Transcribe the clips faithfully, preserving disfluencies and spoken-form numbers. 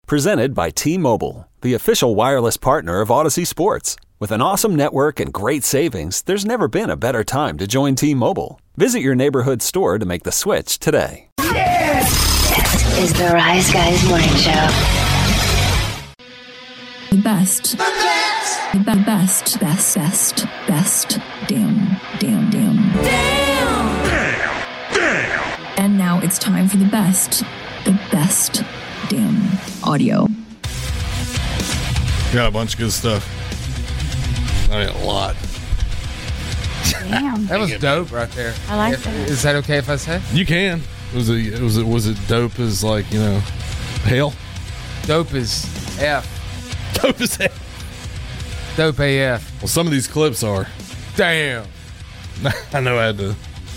Presented by T-Mobile, the official wireless partner of Odyssey Sports. With an awesome network and great savings, there's never been a better time to join T-Mobile. Visit your neighborhood store to make the switch today. Yes! This is the Rise Guys Morning Show. The best. The best. The best. Best. Best. Best. Damn. Damn. Damn. Damn. Damn. Damn. And now it's time for the best. The best. Damn. Audio. Got a bunch of good stuff. I mean, a lot. Damn. That was dope right there. I like if, that. Is that okay if I say? You can. Was it was it was it dope as like, you know, hell? Dope as F. Dope as F. Dope A F. Well, some of these clips are. Damn. I know I had to.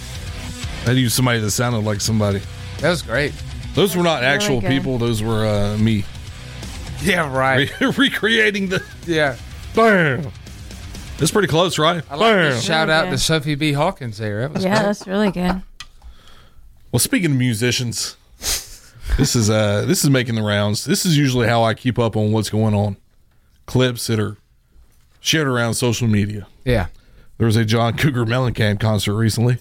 I had to use somebody that sounded like somebody. That was great. Those were not Really actual good. people. Those were uh, me. Yeah, right. Re- recreating the. Yeah. Bam. It's pretty close, right? I like Bam. to shout Really out good. to Sophie B. Hawkins there. That was Yeah, great. that's really good. Well, speaking of musicians, this is uh this is making the rounds. This is usually how I keep up on what's going on. Clips that are shared around social media. Yeah. There was a John Cougar Mellencamp concert recently,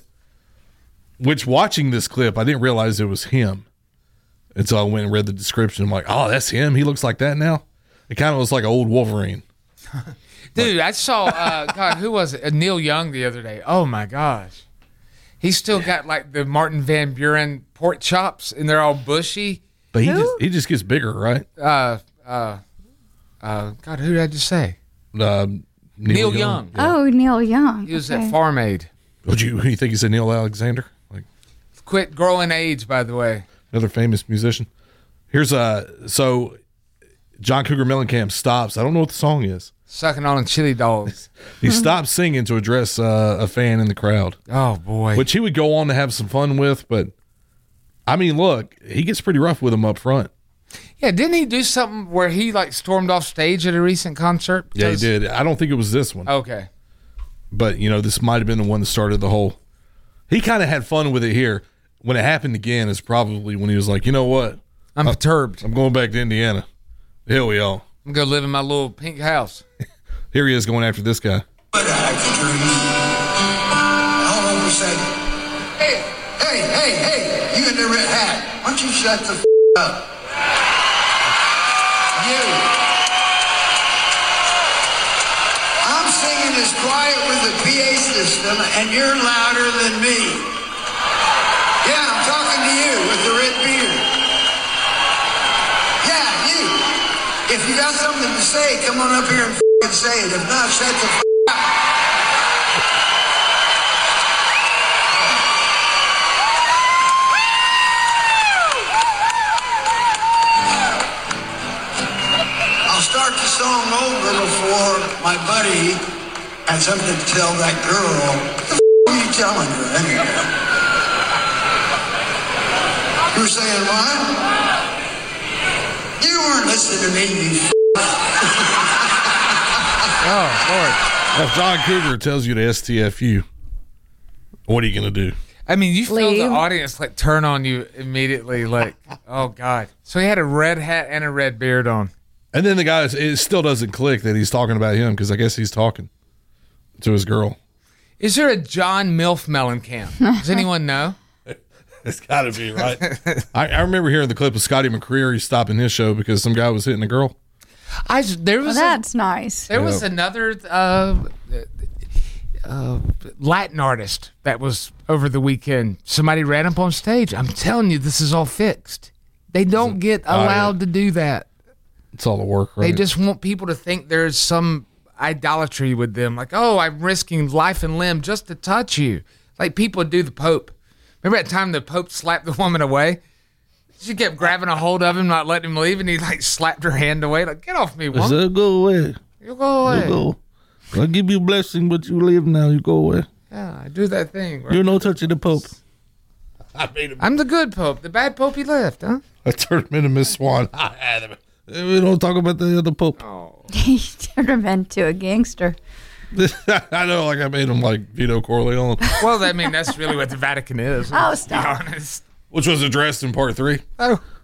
which watching this clip, I didn't realize it was him until I went and read the description. I'm like, oh, that's him? He looks like that now? It kind of looks like an old Wolverine. Dude, I saw, uh, God, who was it? Uh, Neil Young the other day. Oh, my gosh. He's still got like the Martin Van Buren pork chops, and they're all bushy. But he Who? just he just gets bigger, right? Uh, uh, uh, God, who did I just say? Uh, Neil, Neil Young. Yeah. Oh, Neil Young. He was Okay. at Farm Aid. Would you, you think he said Neil Alexander? Like Quit growing age, by the way. another famous musician. Here's uh so John Cougar Mellencamp stops. I don't know what the song is. Sucking on a chili dog. He stops singing to address uh, a fan in the crowd, Oh, boy. which he would go on to have some fun with. But I mean, look, he gets pretty rough with him up front. Yeah, didn't he do something where he like stormed off stage at a recent concert? Yeah, he Because- did. I don't think it was this one, Okay. but you know, this might have been the one that started the whole. He kind of had fun with it here. When it happened again, is probably when he was like, you know what, I'm perturbed. I'm going back to Indiana. Here we are. I'm going to live in my little pink house. Here he is going after this guy. But after me, all of a sudden, hey, hey, hey, hey, you in the red hat, why don't you shut the f*** up? You. I'm singing as quiet with the P A system, and you're louder than me. Yeah, I'm talking to you with the red beard. Yeah, you. If you got something to say, come on up here and f***ing say it. If not, shut the f*** up. I'll start the song over before my buddy had something to tell that girl. What the f*** are you telling her anyway? You were saying what? You weren't listening to me, you f***. Oh, Lord. If John Cougar tells you to S T F U, what are you going to do? I mean, you feel the Leave. audience like turn on you immediately, like, oh, God. So he had a red hat and a red beard on. And then the guy, it still doesn't click that he's talking about him because I guess he's talking to his girl. Is there a John Milf Mellencamp? Does anyone know? It's got to be, right? I, I remember hearing the clip of Scotty McCreery stopping his show because some guy was hitting a girl. I there Well, was a, that's nice. there was Yeah. another uh, uh, Latin artist that was over the weekend. Somebody ran up on stage. I'm telling you, this is all fixed. They don't get Oh, yeah. allowed to do that. It's all the work, right? They just want people to think there's some idolatry with them. Like, oh, I'm risking life and limb just to touch you. Like people do the Pope. Remember that time the Pope slapped the woman away? She kept grabbing a hold of him, not letting him leave, and he like slapped her hand away. Like, get off me, I woman. said, go away. You go away. You go. I'll give you a blessing, but you leave now. You go away. Yeah, I do that thing. Right? You're no touching the Pope. I made him. I'm the good Pope. The bad Pope he left, huh? I turned him into Miss Swan. We don't talk about the other Pope. Oh. He turned him into a gangster. I know, like I made him like Vito Corleone, Well, I mean, that's really what the Vatican is. Oh, To stop. be honest. which was addressed in part three. Oh,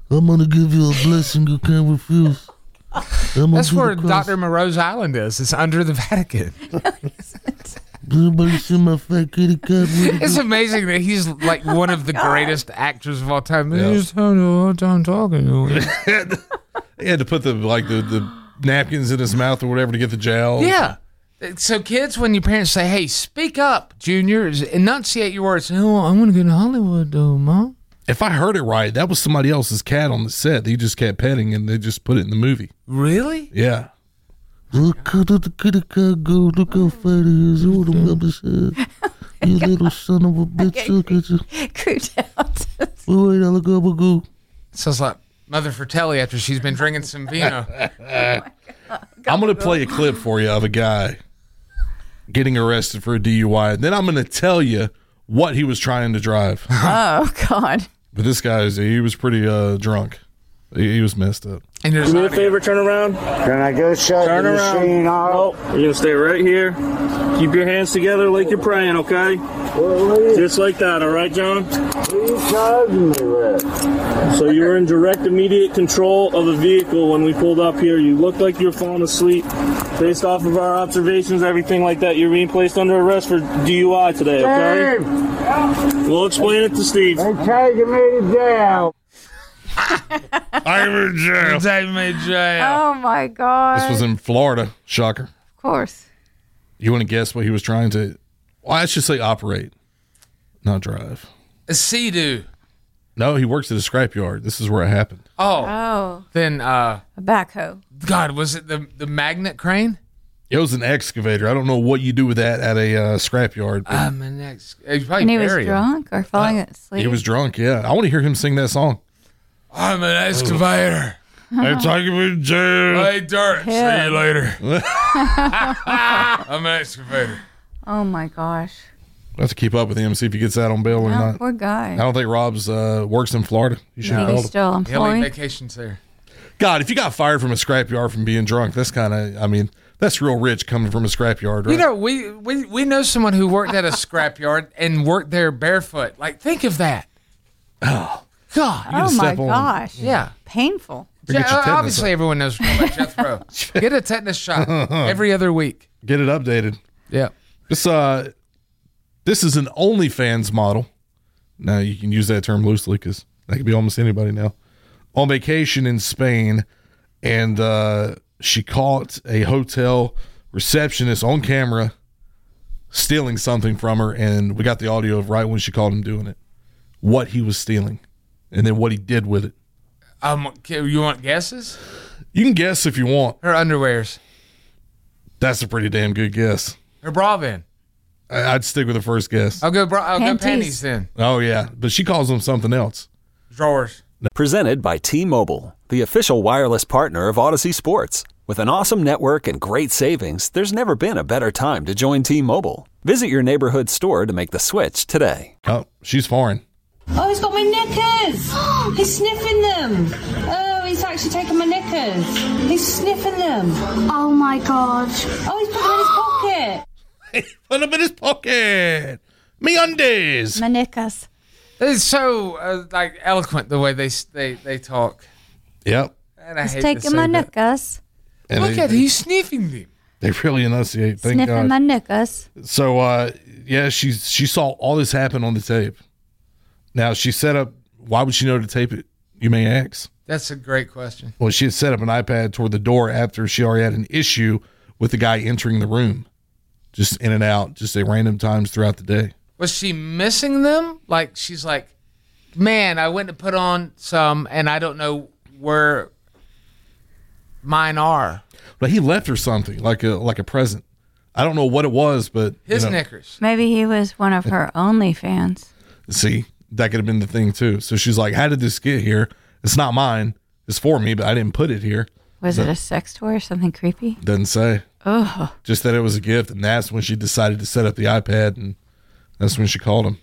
I'm going to give you a blessing you can't refuse. That's where Doctor Moreau's Island is. It's under the Vatican. Everybody see my fat kitty cat? It's amazing that he's like one of the greatest actors of all time. Yeah. He's all time talking to him. He had to put the like the, the napkins in his mouth or whatever to get the gel. Yeah. So kids, when your parents say, "Hey, speak up, Junior, enunciate your words," oh, I'm going to go to Hollywood, though, Mom. If I heard it right, that was somebody else's cat on the set. He just kept petting, and they just put it in the movie. Really? Yeah. Look how the kitty cat go. Look how fat he is. What the mama said. You little son of a bitch. Look at you. Cool Wait, I look up a go. Sounds like Mother Fratelli after she's been drinking some vino. I'm going to play a clip for you of a guy getting arrested for a D U I. Then I'm going to tell you what he was trying to drive. Oh, God. But this guy, is he was pretty uh, drunk. He, he was messed up. And Do me a favor, turn around. Can I go shut Turn the around. machine off? Nope. You're gonna stay right here. Keep your hands together like you're praying, okay? Just like that, all right, John? What are you charging me with? So you were in direct, immediate control of the vehicle when we pulled up here. You looked like you were falling asleep. Based off of our observations, everything like that, you're being placed under arrest for D U I today, okay? Steve! We'll explain it to Steve. They're taking me to jail. I'm in jail. Take me to jail. Oh, my God. This was in Florida. Shocker. Of course. You want to guess what he was trying to? Well, I should say operate, not drive. A Sea-Doo. No, he works at a scrapyard. This is where it happened. Oh. Oh, Then, uh, a backhoe. God, was it the, the magnet crane? It was an excavator. I don't know what you do with that at a uh, scrapyard. but I'm an ex. He probably And he was buried him. drunk or falling asleep? he was drunk, yeah. I want to hear him sing that song. I'm an excavator. They're taking me to jail. Hey, Dirt. Yeah. See you later. I'm an excavator. Oh, my gosh. We'll have to keep up with him, see if he gets out on bail or Oh, not. poor guy. I don't think Rob's uh, works in Florida. You should Maybe call he's him. still He'll leave employed. vacations there. God, if you got fired from a scrapyard from being drunk, that's kind of, I mean, that's real rich coming from a scrapyard, right? You know, we, we, we know someone who worked at a scrapyard and worked there barefoot. Like, think of that. Oh. God. gotta Oh, my step on- gosh. Yeah. Painful. Or get Je- your tetanus obviously, up. everyone knows about Jethro. Get a tetanus shot every other week. Get it updated. Yeah. This uh, this is an OnlyFans model. Now you can use that term loosely because that could be almost anybody now. On vacation in Spain, and uh, she caught a hotel receptionist on camera stealing something from her, and we got the audio of right when she caught him doing it. What he was stealing, and then what he did with it. Um, okay, you want guesses? You can guess if you want. Her underwears. That's a pretty damn good guess. Her bra then. I- I'd stick with the first guess. I'll go bra. I'll Panties. go panties then. Oh yeah, but she calls them something else. Drawers. Presented by T-Mobile, the official wireless partner of Odyssey Sports. With an awesome network and great savings, there's never been a better time to join T-Mobile. Visit your neighborhood store to make the switch today. Oh, she's foreign. Oh, he's got my knickers. He's sniffing them. Oh, he's actually taken my knickers. He's sniffing them. Oh my god. Oh, he's put them in his pocket. Put them in his pocket. Me undies. Manicas. It's so uh, like eloquent the way they they they talk. Yep. And I He's hate to taking say my that. knickers. And Look they, at he's sniffing them. They really enunciate. Thank Sniffing God. my knickers. So uh, yeah, she she saw all this happen on the tape. Now she set up. Why would she know to tape it? You may ask. That's a great question. Well, she had set up an iPad toward the door after she already had an issue with the guy entering the room, just in and out, just at random times throughout the day. Was she missing them? Like she's like, man, I went to put on some, and I don't know where mine are. But he left her something like a like a present. I don't know what it was, but His you know, knickers. Maybe he was one of her OnlyFans. see, that could have been the thing too. So she's like, "How did this get here? It's not mine. It's for me, but I didn't put it here." Was So- it a sex toy or something creepy? Doesn't say. Oh, Just that it was a gift, and that's when she decided to set up the iPad, and that's when she called him.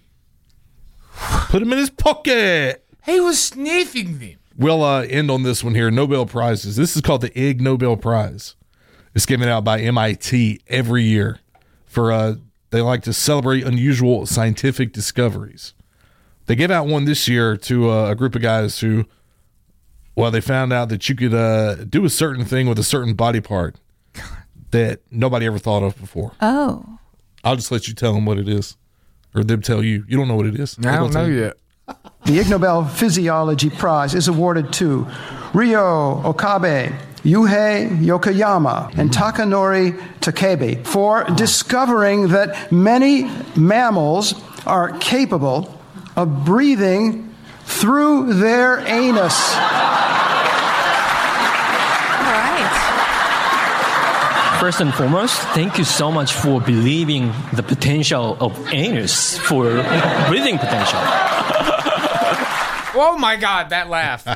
Put him in his pocket. He was sniffing them. We'll uh, end on this one here. Nobel Prizes. This is called the Ig Nobel Prize. It's given out by M I T every year for uh, they like to celebrate unusual scientific discoveries. They gave out one this year to uh, a group of guys who Well, they found out that you could uh, do a certain thing with a certain body part that nobody ever thought of before. Oh. I'll just let you tell them what it is, or them tell you. You don't know what it is. I don't know yet. The Ig Nobel Physiology Prize is awarded to Ryo Okabe, Yuhei Yokoyama, and Takanori Takebe for discovering that many mammals are capable of breathing through their anus. First and foremost, thank you so much for believing the potential of anus for breathing potential. Oh my God, that laugh.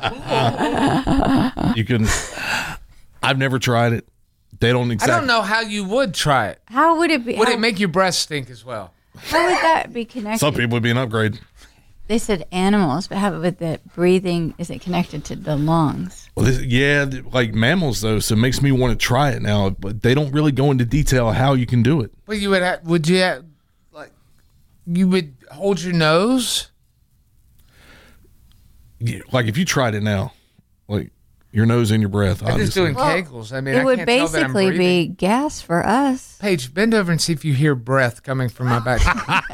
You can. I've never tried it. They don't exactly. I don't know how you would try it. How would it be? Would how, it make your breath stink as well? How would that be connected? Some people would be an upgrade. They said animals, but how with the breathing, is it connected to the lungs? Well, this, yeah, like mammals though, so it makes me want to try it now. But they don't really go into detail how you can do it. Well, you would have, would you have, like you would hold your nose? Yeah, like if you tried it now, like your nose and your breath. I'm just doing Well, kegels. I mean, it I would can't tell that I'm basically be breathing. gas for us. Paige, bend over and see if you hear breath coming from my back.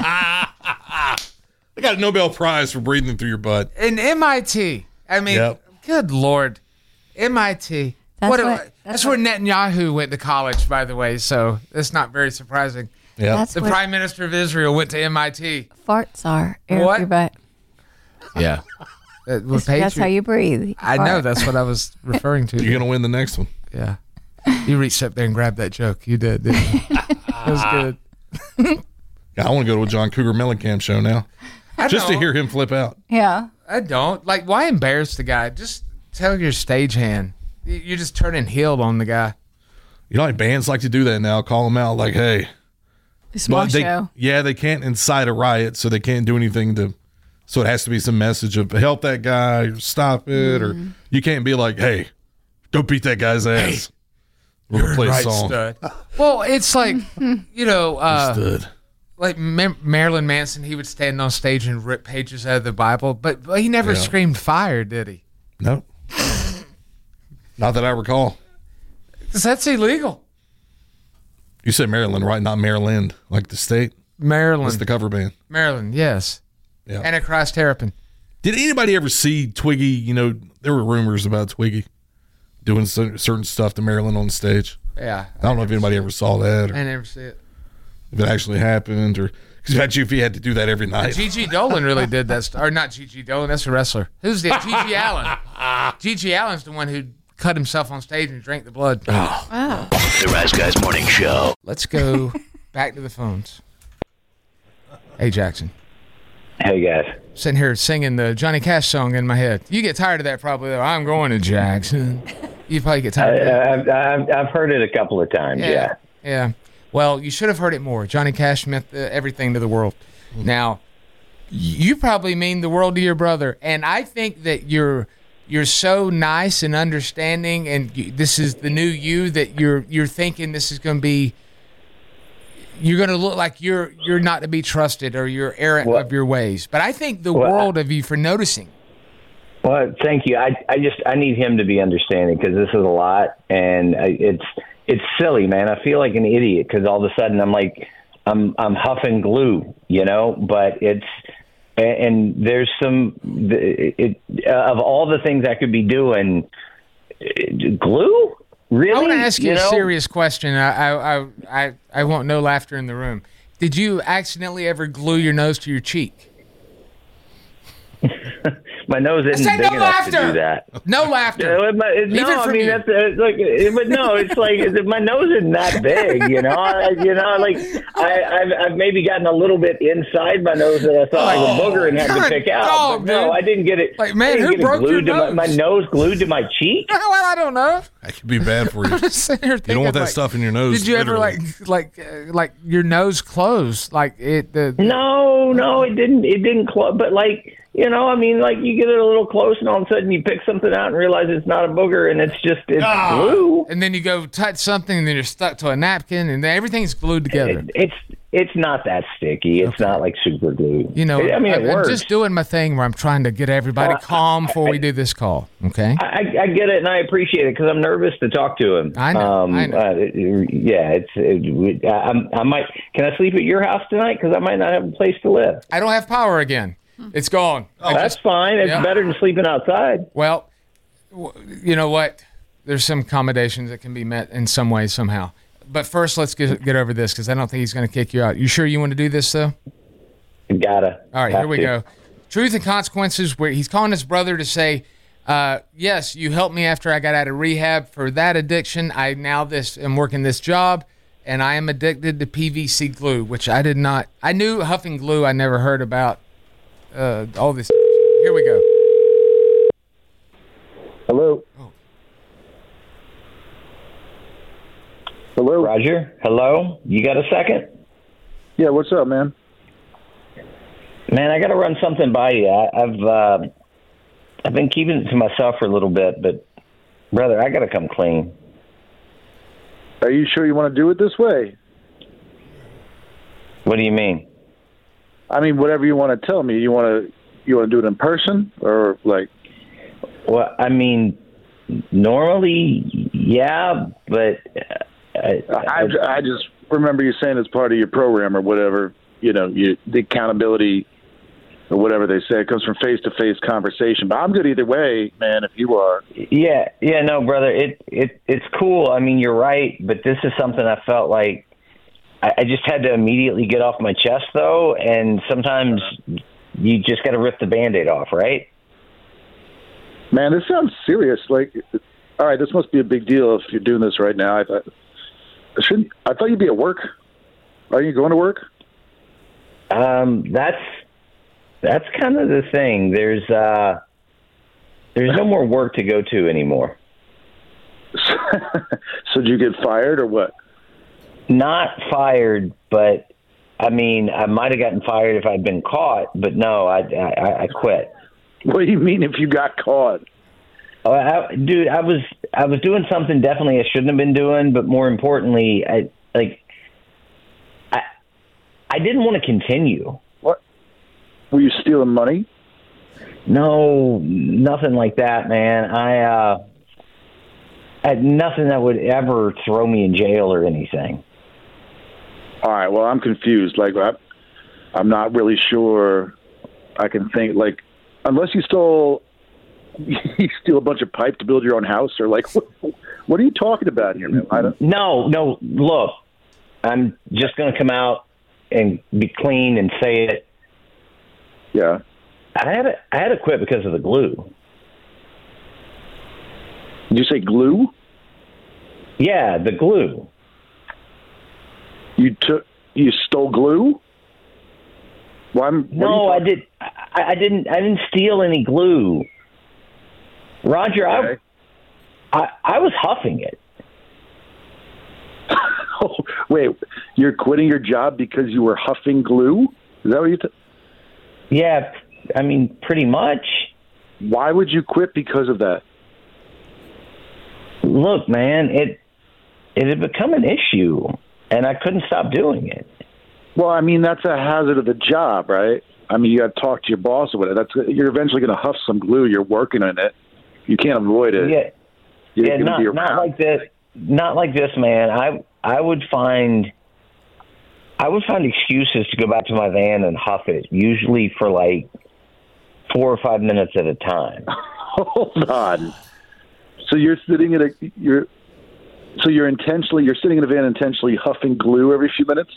They got a Nobel Prize for breathing through your butt. In M I T, I mean, Yep. good Lord, M I T. That's what, a- what- that's, that's where Netanyahu went to college, by the way. So that's not very surprising. Yeah, That's The what Prime Minister of Israel went to M I T. farts are. Air What? up your butt. Yeah, Uh, well, That's, Paige, that's how you breathe. I Fart. know that's what I was referring to. you're gonna win the next one. Yeah, you reached up there and grabbed that joke. You did, didn't you? That was good. Yeah, I want to go to a John Cougar Mellencamp show now, I just to don't. hear him flip out. Yeah. I don't like. Why embarrass the guy? Just tell your stagehand. You- You're just turning heel on the guy. You know, like bands like to do that now. Call them out, like, hey, Small But they, show. yeah, they can't incite a riot, so they can't do anything to. So it has to be some message of help that guy, or stop it, or you can't be like, hey, don't beat that guy's ass. We'll You're play a right, song. stud. Well, it's like you know, uh, Stud. like Mar- Marilyn Manson. He would stand on stage and rip pages out of the Bible, but, but he never Yeah. screamed fire, did he? No, not that I recall. Because that's illegal. You said Maryland, right? Not Maryland, like the state. Maryland, That's the cover band. Maryland, yes. Yeah. Antichrist Terrapin. Did anybody ever see Twiggy? You know, there were rumors about Twiggy doing cer- certain stuff to Maryland on stage. Yeah, I don't know if anybody ever saw that, or I never see it. if it actually happened, or because imagine if he had to do that every night. Gigi Dolan really did that. St- or not Gigi Dolan, that's a wrestler. Who's the Gigi Allen? Gigi Allen's the one who cut himself on stage and drank the blood. Wow. The Rise Guys Morning Show. Let's go back to the phones. Hey, Jackson. Hey, guys. Sitting here singing the Johnny Cash song in my head. You get tired of that probably, though. I'm going to Jackson. You probably get tired of that. I, I've, I've heard it a couple of times, yeah. Yeah. Yeah. Well, you should have heard it more. Johnny Cash meant uh, everything to the world. Now, you probably mean the world to your brother, and I think that you're you're so nice and understanding, and you, this is the new you, that you're you're thinking this is going to be. You're going to look like you're you're not to be trusted, or you're errant Well- of your ways. But I think the Well, world of you for noticing. Well, thank you. I, I just I need him to be understanding, because this is a lot, and I, it's it's silly, man. I feel like an idiot because all of a sudden I'm like I'm I'm huffing glue, you know. But it's and, and there's some it, it, of all the things I could be doing, glue. Really? I want to ask you, You a know? serious question. I, I, I, I, I want no laughter in the room. Did you accidentally ever glue your nose to your cheek? My nose isn't said big no enough laughter. to do that. No laughter. Yeah, but it- Leave no, it I from mean you. that's uh, like, uh, but no, it's like uh, my nose isn't that big, you know. I, you know, like I, I've, I've maybe gotten a little bit inside my nose that I thought like a booger and had to God, pick out. dog, but no, dude. I didn't get it. Like, man, I didn't who get it broke your glued to my, nose? my nose glued to my cheek? well, I don't know. That could be bad for you. I'm just sitting here You thinking, don't want that like, stuff in your nose. Did you ever literally. like, like, uh, like your nose closed, like it? The No, no, it didn't. It didn't close. But like, you know, I mean, like you get it a little close, and all of a sudden you pick something out and realize it's not a booger, and it's just it's glue. and then you go touch something, and then you're stuck to a napkin, and then everything's glued together. It, it's it's not that sticky. It's okay. not like super glue. You know, I mean, I, it works. I'm just doing my thing where I'm trying to get everybody uh, calm before I, we do this call. Okay. I, I get it, and I appreciate it because I'm nervous to talk to him. I know. Um, I know. Uh, yeah, it's. It, I, I might. Can I sleep at your house tonight? Because I might not have a place to live. I don't have power again. It's gone. Oh, that's just, fine. It's yeah. better than sleeping outside. Well, you know what? There's some accommodations that can be met in some way somehow. But first, let's get get over this because I don't think he's going to kick you out. You sure you want to do this, though? Gotta. All right, Have here we to. go. Truth and Consequences, where he's calling his brother to say, uh, yes, you helped me after I got out of rehab for that addiction. I now this am working this job, and I am addicted to P V C glue, which I did not. I knew huffing glue. I never heard about uh, all this. Here we go. Hello. Oh. Hello, Roger. Hello. You got a second? Yeah. What's up, man? Man, I got to run something by you. I, I've uh, I've been keeping it to myself for a little bit, but brother, I got to come clean. Are you sure you want to do it this way? What do you mean? I mean, whatever you want to tell me. You want to you want to do it in person or like? Well, I mean, normally, yeah, but. Uh, I, I, I just remember you saying it's part of your program or whatever, you know, you, the accountability or whatever they say. It comes from face-to-face conversation. But I'm good either way, man, if you are. Yeah, yeah, no, brother, it, it it's cool. I mean, you're right, but this is something I felt like I, I just had to immediately get off my chest, though, and sometimes you just got to rip the Band-Aid off, right? Man, this sounds serious. Like, all right, this must be a big deal if you're doing this right now. I thought... Shouldn't I thought you'd be at work? Are you going to work? Um, that's that's kind of the thing. There's uh, there's no more work to go to anymore. So did you get fired or what? Not fired, but I mean, I might have gotten fired if I'd been caught. But no, I I, I quit. What do you mean if you got caught? Oh, I, dude, I was I was doing something definitely I shouldn't have been doing, but more importantly, I like I I didn't want to continue. What? Were you stealing money? No, nothing like that, man. I uh, I had nothing that would ever throw me in jail or anything. All right. Well, I'm confused. Like, I, I'm not really sure. I can think like unless you stole. You steal a bunch of pipe to build your own house, or like, what, what are you talking about here, man? I don't... No, no. Look, I'm just going to come out and be clean and say it. Yeah, I had to, I had to quit because of the glue. Did you say glue? Yeah, the glue. You took, you stole glue? Why? No, I did. I, I didn't. I didn't steal any glue. Roger, okay. I, I I was huffing it. Oh, wait, you're quitting your job because you were huffing glue? Is that what you? T- yeah, I mean, pretty much. Why would you quit because of that? Look, man, it it had become an issue, and I couldn't stop doing it. Well, I mean, that's a hazard of the job, right? I mean, you got to talk to your boss or whatever. That's you're eventually going to huff some glue. You're working on it. You can't avoid it. Yeah, You're yeah, not not like this. Not like this, man. I I would find I would find excuses to go back to my van and huff it, usually for like four or five minutes at a time. Hold on. So you're sitting in a you're so you're intentionally you're sitting in a van intentionally huffing glue every few minutes?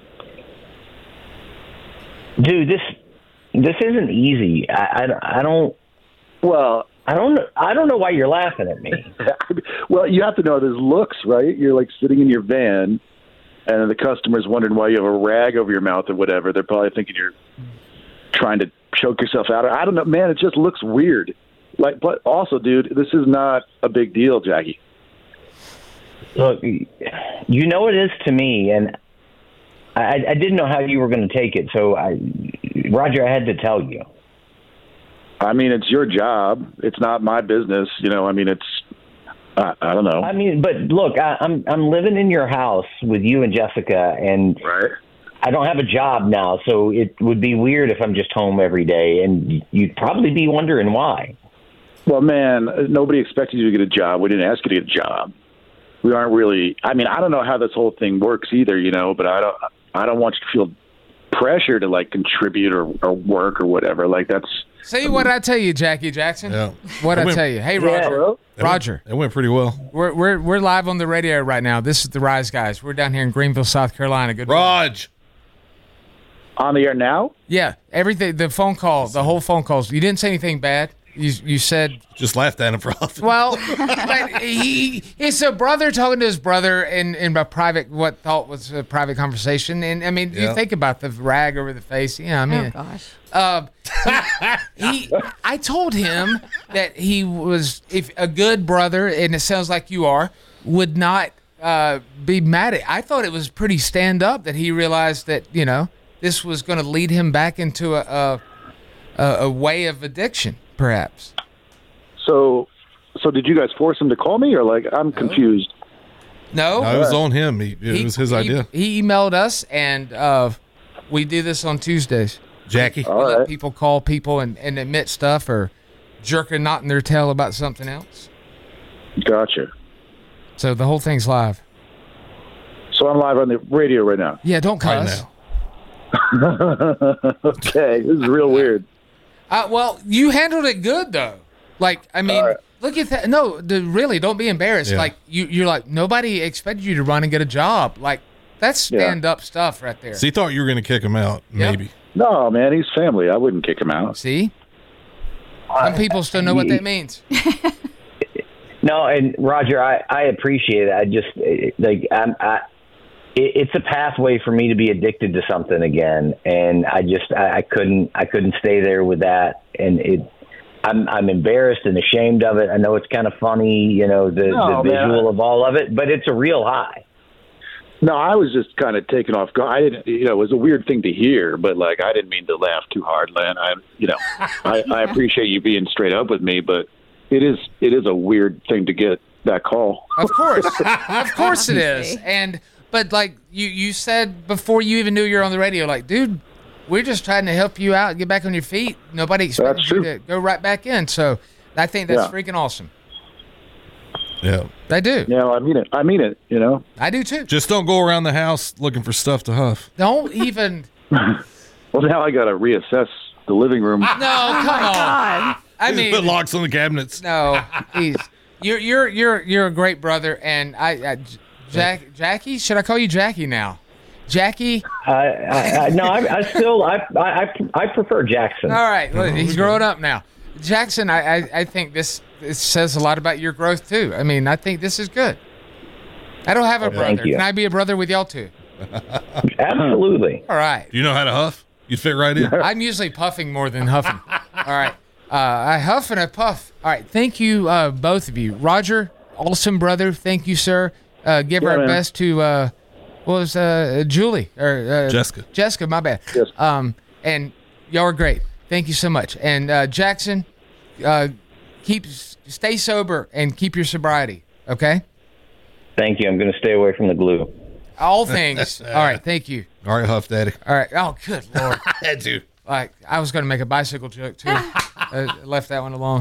Dude, this this isn't easy. I, I, I don't. Well, I don't. I don't know why you're laughing at me. Well, you have to know there's looks, right? You're like sitting in your van, and the customer's wondering why you have a rag over your mouth or whatever. They're probably thinking you're trying to choke yourself out. I don't know, man. It just looks weird. Like, but also, dude, this is not a big deal, Jackie. Look, you know it is to me, and I, I didn't know how you were going to take it. So, I, Roger, I had to tell you. I mean, it's your job. It's not my business. You know, I mean, it's, I, I don't know. I mean, but look, I, I'm I'm living in your house with you and Jessica, and right. I don't have a job now, so it would be weird if I'm just home every day, and you'd probably be wondering why. Well, man, nobody expected you to get a job. We didn't ask you to get a job. We aren't really. I mean, I don't know how this whole thing works either, you know. But I don't. I don't want you to feel pressure to like contribute or, or work or whatever. Like that's. See what I tell you, Jackie Jackson. Yeah. What It I went- tell you. Hey, Yeah, Roger. bro. Roger. It went pretty well. We're we're we're live on the radio right now. This is the Rise Guys. We're down here in Greenville, South Carolina. Good. Raj. On the air now? Yeah, everything. The phone call, the whole phone calls. You didn't say anything bad. You you said. Just laughed at him for often. Well, but he it's a brother talking to his brother in, in a private, what thought was a private conversation. And I mean, Yeah. you think about the rag over the face. Yeah, I mean, Oh gosh. uh, he, I told him that he was if a good brother, and it sounds like you are, would not uh, be mad at. I thought it was pretty stand up that he realized that you know this was going to lead him back into a, a a a way of addiction, perhaps. So, so did you guys force him to call me, or like I'm confused? No, No, it was on him. He, it He- was his he- idea. He emailed us, and uh, we do this on Tuesdays. Jackie. All We let right. people call people and, and admit stuff or jerk a knot in their tail about something else. Gotcha. So the whole thing's live. So I'm live on the radio right now. Yeah, don't Right cuss. now. Okay, this is real weird. Uh, well, you handled it good though. Like, I mean, All right. look at that. No, the, really, don't be embarrassed. Yeah. Like, you, you're like nobody expected you to run and get a job. Like, that's Yeah. stand up stuff right there. So he thought you were going to kick him out, Yep. maybe. No, man, he's family. I wouldn't kick him out. See, some people still know what that means. No, and Roger, I, I appreciate it. I just eh, like I'm, I, it, it's a pathway for me to be addicted to something again, and I just I, I couldn't I couldn't stay there with that, and it. I'm I'm embarrassed and ashamed of it. I know it's kind of funny, you know, the, No, the man. visual of all of it, but it's a real high. No, I was just kind of taken off guard. I didn't, you know, it was a weird thing to hear, but like I didn't mean to laugh too hard, Len. I, you know, I, I appreciate you being straight up with me, but it is it is a weird thing to get that call. Of course, of course it is. And but like you, you said before you even knew you were on the radio, like, dude, we're just trying to help you out, get back on your feet. Nobody expected That's you true. to go right back in. So I think that's Yeah. freaking awesome. Yeah. I do. Yeah, I mean it. I mean it. You know. I do too. Just don't go around the house looking for stuff to huff. Don't even. Well, now I got to reassess the living room. No, come on. I mean, Put locks on the cabinets. no, he's you're you're you're you're a great brother, and I, I Jack Jackie. Should I call you Jackie now? Jackie. I, I, I no, I, I still I, I I prefer Jackson. All right, look, he's growing up now. Jackson, I, I, I think this, this says a lot about your growth too. I mean, I think this is good. I don't have a Well, thank brother. you. Can I be a brother with y'all too? Absolutely. All right. Do you know how to huff? You'd fit right in. I'm usually puffing more than huffing. All right. Uh, I huff and I puff. All right. Thank you, uh, both of you. Roger, awesome brother. Thank you, sir. Uh, give Yeah, our man. best to uh, what was uh, Julie or uh, Jessica. Jessica, my bad. Yes. Um, and y'all are great. Thank you so much. And uh, Jackson, uh, keep stay sober and keep your sobriety. Okay. Thank you. I'm going to stay away from the glue. All things. All right. Thank you. All right, Huff Daddy. All right. Oh, good Lord. I had to. Like I was going to make a bicycle joke too. uh, left that one alone.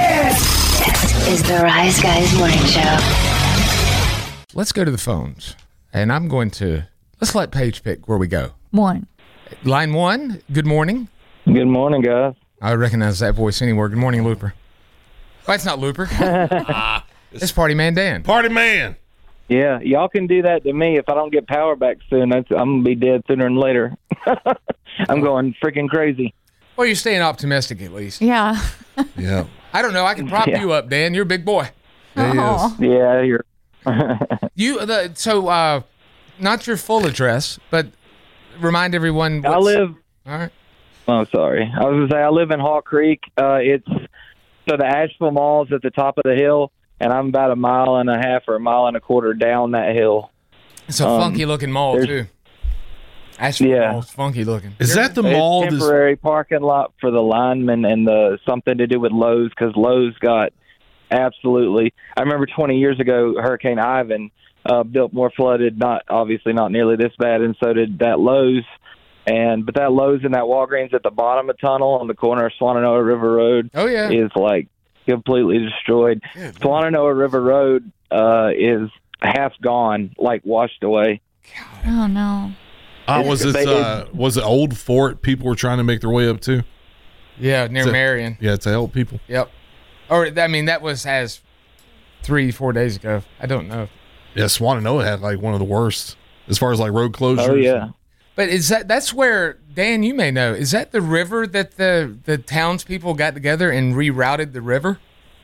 This is the Rise Guys Morning Show. Let's go to the phones, and I'm going to let's let Paige pick where we go. One. Line one. Good morning. Good morning, guys. I recognize that voice anywhere. Good morning, Looper. Well, it's not Looper. It's Party Man Dan. Party Man. Yeah, y'all can do that to me if I don't get power back soon. That's, I'm gonna be dead sooner than later. I'm going freaking crazy. Well, you're staying optimistic at least. Yeah. Yeah. I don't know. I can prop Yeah. you up, Dan. You're a big boy. Yeah, he Oh. is. Yeah, you're. You the so uh, not your full address, but remind everyone. I what's- live. All right. Oh, sorry. I was gonna say I live in Hall Creek. Uh, it's so the Asheville Mall's at the top of the hill, and I'm about a mile and a half or a mile and a quarter down that hill. It's a Um, funky looking mall there's- too. Asheville Yeah. Mall's funky looking. Is that the It's mall? That's, temporary parking lot for the linemen and the something to do with Lowe's because Lowe's got absolutely. I remember twenty years ago, Hurricane Ivan, uh, Biltmore flooded, not obviously not nearly this bad, and so did that Lowe's. And but that Lowe's and that Walgreens at the bottom of the tunnel on the corner of Swananoa River Road oh, yeah. is like completely destroyed. Good. Swananoa River Road uh, is half gone, like washed away. Oh no! Uh, was it They- uh, was it Old Fort? People were trying to make their way up to. Yeah, near To- Marion. Yeah, to help people. Yep. Or I mean, that was as three, four days ago. I don't know. Yeah, Swananoa had like one of the worst as far as like road closures. Oh yeah. But is that that's where Dan? You may know. Is that the river that the the townspeople got together and rerouted the river?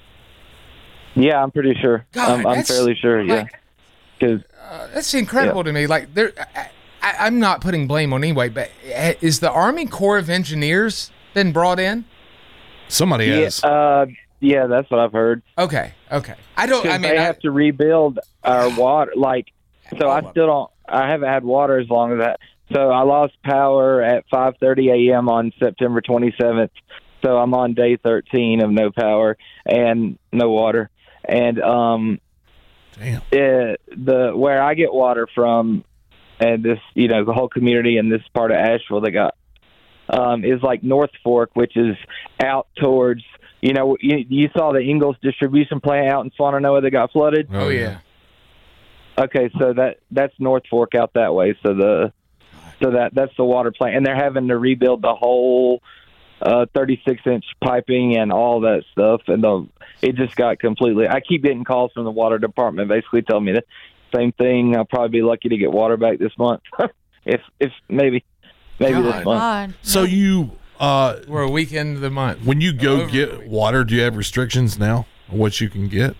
Yeah, I'm pretty sure. God, I'm, I'm that's fairly sure. Yeah. like- 'Cause Uh, that's incredible to me. Like there, I, I, I'm not putting blame on anybody, but uh, is the Army Corps of Engineers been brought in? Somebody yeah, has. uh, yeah, that's what I've heard. Okay, okay. I don't. I 'Cause mean, they I, have to rebuild our water. Like, so I still don't. I haven't had water as long as that. So I lost power at five thirty a.m. on September twenty-seventh. So I'm on day thirteen of no power and no water. And um, Damn. It, the where I get water from, and this, you know, the whole community in this part of Asheville that got um, is like North Fork, which is out towards. You know, you, you saw the Ingalls distribution plant out in Swananoa that got flooded. oh yeah. Okay, so that that's North Fork out that way. So the so that that's the water plant, and they're having to rebuild the whole uh, thirty-six inch piping and all that stuff. And the it just got completely. I keep getting calls from the water department, basically telling me the same thing. I'll probably be lucky to get water back this month, if if maybe maybe God. this month. God. So you, uh, We're a week into the month. when you go Over get water, do you have restrictions now on what you can get?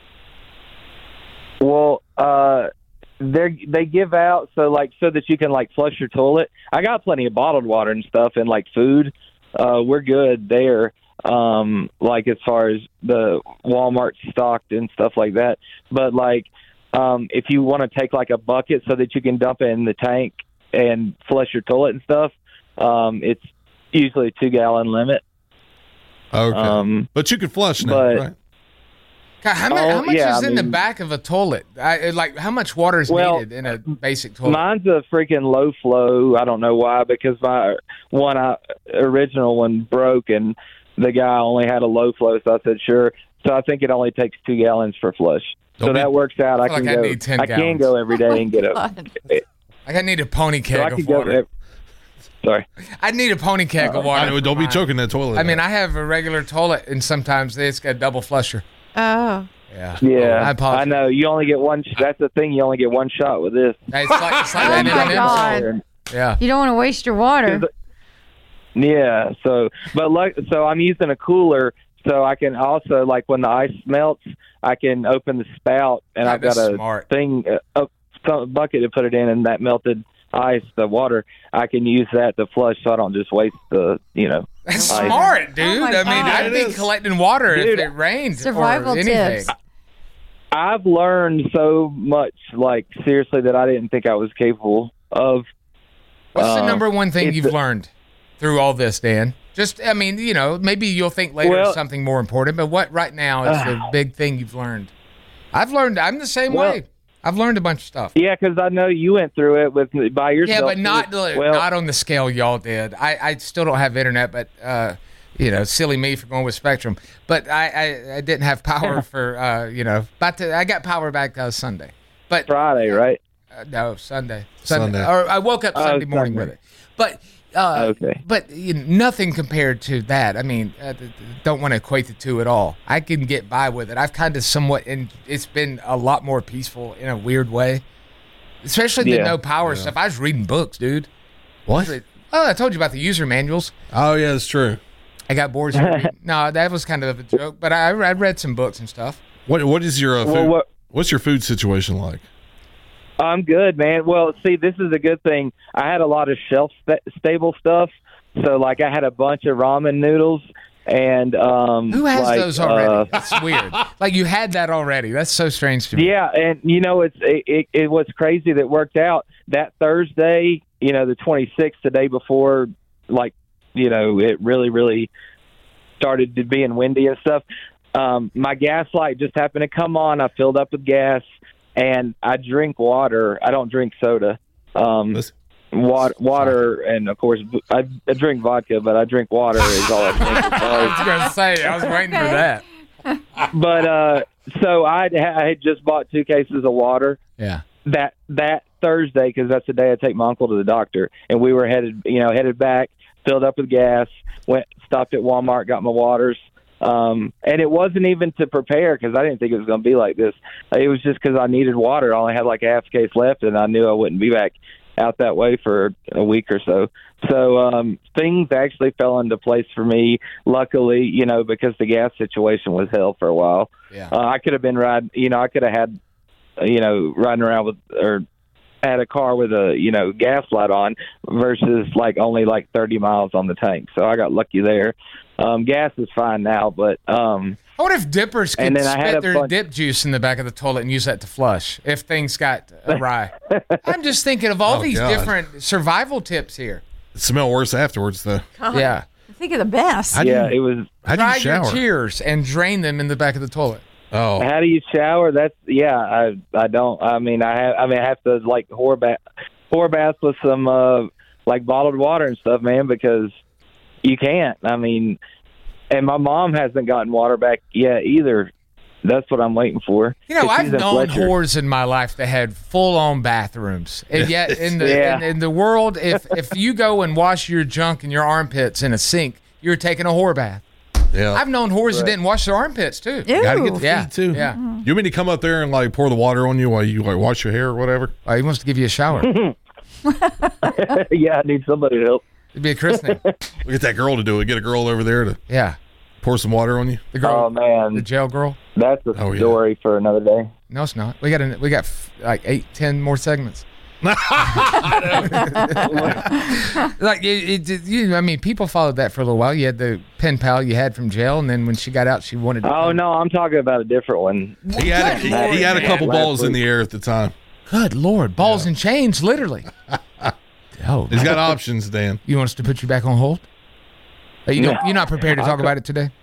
Well, uh, they they give out so like so that you can like flush your toilet. I got plenty of bottled water and stuff and like food. Uh, we're good there. Um, like as far as the Walmart stocked and stuff like that. But like, um, if you want to take like a bucket so that you can dump it in the tank and flush your toilet and stuff, um, it's usually a two gallon limit. Okay, Um, but you can flush now, but- right? God, how, mu- Oh, how much yeah, is I in the mean- back of a toilet? I, like, how much water is Well, needed in a basic toilet? Mine's a freaking low flow. I don't know why, because my one I, original one broke, and the guy only had a low flow. So I said sure. So I think it only takes two gallons for flush. Don't so be- that works out. I, I feel can like I go. need ten I can gallons. go every day and get a. God. Like, I need a pony So I keg can of go. water. ev- Sorry. I need a pony keg of water. I know, don't be choking that toilet. I mean, out. I have a regular toilet, and sometimes it's got a double flusher. Oh. Yeah. Yeah, I I, apologize. know. You only get one. That's the thing. You only get one shot with this. It's like, it's like Oh that my M and God. M's. Yeah. You don't want to waste your water. Yeah. So, but like, so I'm using a cooler, so I can also like when the ice melts, I can open the spout, and Yeah, I've got that's a smart. thing, a, a bucket to put it in, and that melted ice, the water, I can use that to flush, so I don't just waste the, you know. That's ice. smart, dude. Oh my I mean, God. I'd be It is. collecting water Dude, if it rained Survival or anything. tips. I've learned so much, like seriously, that I didn't think I was capable of. What's the Uh, number one thing it's you've the- learned through all this, Dan? Just, I mean, you know, maybe you'll think later Well- of something more important, but what right now is the big thing you've learned? I've learned, I'm the same Well- way. I've learned a bunch of stuff. Yeah, because I know you went through it with by yourself. Yeah, but not the- well, not on the scale y'all did. I, I still don't have internet, but uh, you know, silly me for going with Spectrum. But I, I, I didn't have power for uh, you know, about to, I got power back uh, Sunday. But Friday, right? uh, no, Sunday. Sunday. Sunday. Or I woke up Oh, Sunday morning Sunday. with it. But uh, Okay. but you know, nothing compared to that. I mean, uh, th- th- don't want to equate the two at all. I can get by with it. I've kind of somewhat, and it's been a lot more peaceful in a weird way. Especially the Yeah. no power stuff. I was reading books, dude. what? Oh, I told you about the user manuals. Oh yeah, it's true. I got bored. of reading. No, that was kind of a joke. But I, I read some books and stuff. What What is your uh, food? Well, what- What's your food situation like? I'm good, man. Well, see, this is a good thing. I had a lot of shelf sta- stable stuff, so like I had a bunch of ramen noodles and um. Who has like, those already? uh, That's weird. Like you had that already. That's so strange to me. Yeah, and you know it's it, it, it was crazy that worked out that Thursday. You know, the twenty-sixth, the day before, like you know, it really really started to being windy and stuff. um, my gas light just happened to come on. I filled up with gas, and I drink water. I don't drink soda. Um, water, water, and of course, I, I drink vodka, but I drink water is all I drink. I was going to say, I was waiting for that. But uh, so I had, I had just bought two cases of water. Yeah. That that Thursday, because that's the day I take my uncle to the doctor, and we were headed, you know, headed back, filled up with gas, went, stopped at Walmart, got my waters, um, and it wasn't even to prepare because I didn't think it was going to be like this. It was just because I needed water. I only had like a half case left, and I knew I wouldn't be back out that way for a week or so. So um, things actually fell into place for me, luckily, you know, because the gas situation was hell for a while. Yeah. Uh, I could have been riding, you know, I could have had, you know, riding around with, or had a car with a, you know, gas light on versus like only like thirty miles on the tank. So I got lucky there. Um, gas is fine now, but um, I wonder if dippers could and then I had spit a their bunch- dip juice in the back of the toilet and use that to flush if things got awry. I'm just thinking of all Oh, these God. different survival tips here. It smell worse afterwards, though. God. Yeah. I think of the best. How do yeah, you- it was. How do you Dry your shower? tears and drain them in the back of the toilet. Oh, How do you shower? That's yeah. I I don't. I mean, I have. I mean, I have to like whore bath, whore bath with some uh, like bottled water and stuff, man, because you can't. I mean, and my mom hasn't gotten water back yet either. That's what I'm waiting for. You know, 'Cause I've she's in known Fletcher. whores in my life that had full-on bathrooms, and yet in the Yeah. in, in the world, if if you go and wash your junk in your armpits in a sink, you're taking a whore bath. yeah. I've known whores that Right. didn't wash their armpits too. Ew. Gotta get the Yeah, feet, too. yeah. You want me to come up there and like pour the water on you while you like wash your hair or whatever? Oh, he wants to give you a shower. Yeah, I need somebody to help. It'd be a christening. We'll get that girl to do it. Get a girl over there to Yeah, pour some water on you. the girl, Oh man, the jail girl. that's a Oh, yeah. story for another day. No, it's not. We got a, we got f- like eight, ten more segments. Like it, it, you, I mean, people followed that for a little while. You had the pen pal you had from jail, and then when she got out, she wanted. To Oh no, I'm talking about a different one. He had a, he, he had a couple Last balls in week. the air at the time. Good Lord, balls and chains, literally. Oh, He's got options, Dan. you want us to put you back on hold? Are you, don't- you're not prepared to talk about it today?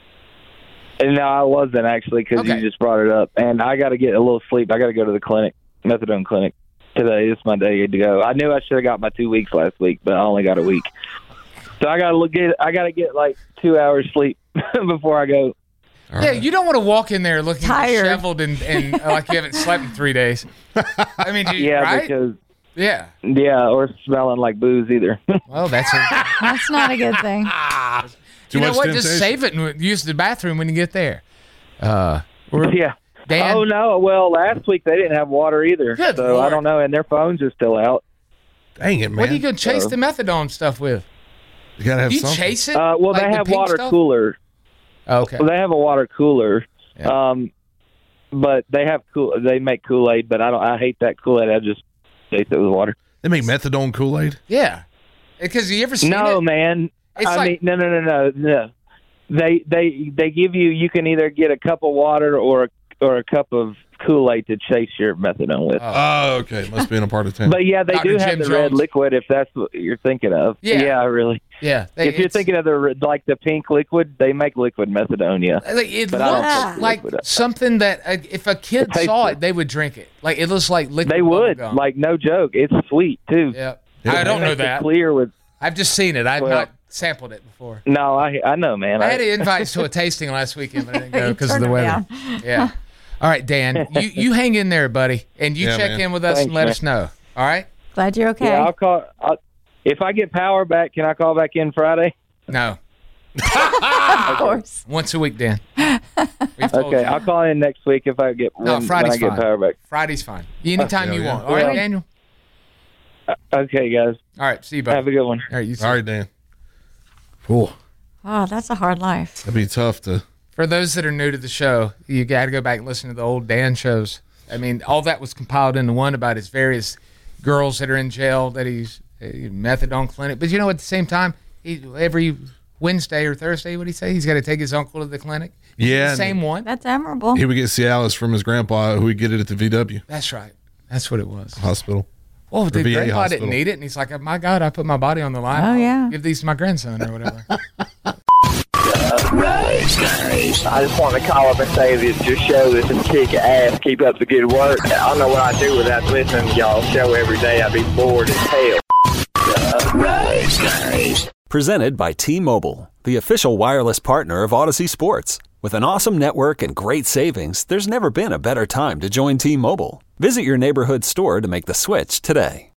And no, I wasn't actually because Okay. you just brought it up, and I got to get a little sleep. I got to go to the clinic, methadone clinic today. It's my day to go. I knew I should have got my two weeks last week, but I only got a week. So I got to look get. I got to get like two hours sleep before I go. Yeah, you don't want to walk in there looking Tired. disheveled and, and uh, like you haven't slept in three days. I mean, you, Yeah, right? because Yeah. yeah, or smelling like booze either. Well, that's a, That's not a good thing. Too you know much what? temptation. Just save it and use the bathroom when you get there. Uh, we're- yeah. Dan? Oh no! Well, last week they didn't have water either, Good so Lord. I don't know. And their phones are still out. Dang it, man. What are you going to chase So- the methadone stuff with? You gotta have Do you something. chase it? Uh, well, Like they the have pink water stuff? cooler. Okay. Well, they have a water cooler. Yeah. Um, but they have cool. They make Kool Aid, but I don't. I hate that Kool Aid. I just chase it with water. They make methadone Kool-Aid? Yeah. Because you ever seen No, it? man. It's I like- mean, no, no, no, no, no. They they they give you. You can either get a cup of water or a, or a cup of Kool Aid to chase your methadone with. Oh, okay. Must be in a part of town. But yeah, they Doctor do have Jim the red Jones. liquid if that's what you're thinking of. Yeah. yeah, really. Yeah. They, If you're it's- thinking of the re- like the pink liquid, they make liquid methadone. Yeah, Like, it But I don't looks take like liquid. something that uh, if a kid It tastes saw good. it, they would drink it. Like it looks like liquid. they would. bubble gum. Like no joke, it's sweet too. Yeah. Yeah. I don't They know make it that. Clear with. I've just seen it. I've Well- not sampled it before. No, I I know, man. I had invites to a tasting last weekend, but I didn't go You because of turned the them weather. down. Yeah. All right, Dan, you, you hang in there, buddy, and you Yeah, check man. in with us Thanks, and let man. us know. All right? Glad you're okay. Yeah, I'll call. I'll, if I get power back, can I call back in Friday? No. Of course. Once a week, Dan. We've told Okay, you. I'll call in next week if I get No, when, Friday's when I get fine. power back. Friday's fine. Anytime Okay, you yeah. want. All right, Yeah. Daniel? Okay, guys. All right, see you, buddy. Have a good one. All right, you too. All right, Dan. Cool. Oh, that's a hard life. That'd be tough to. For those that are new to the show, you got to go back and listen to the old Dan shows. I mean, all that was compiled into one about his various girls that are in jail that he's a methadone clinic. But you know, at the same time, he, every Wednesday or Thursday, what did he say? He's got to take his uncle to the clinic. Yeah. The and same one. That's admirable. He would get Cialis from his grandpa, who would get it at the V W That's right. That's what it was. hospital. Oh, the V A grandpa hospital. didn't need it, and he's like, "My God, I put my body on the line. Oh, I'll yeah. give these to my grandson or whatever." Rise Guys. I just want to call up and say that your show is some kick ass. Keep up the good work. I don't know what I'd do without listening to y'all's show every day. I'd be bored as hell. Rise Guys. Presented by T-Mobile, the official wireless partner of Odyssey Sports. With an awesome network and great savings, there's never been a better time to join T-Mobile. Visit your neighborhood store to make the switch today.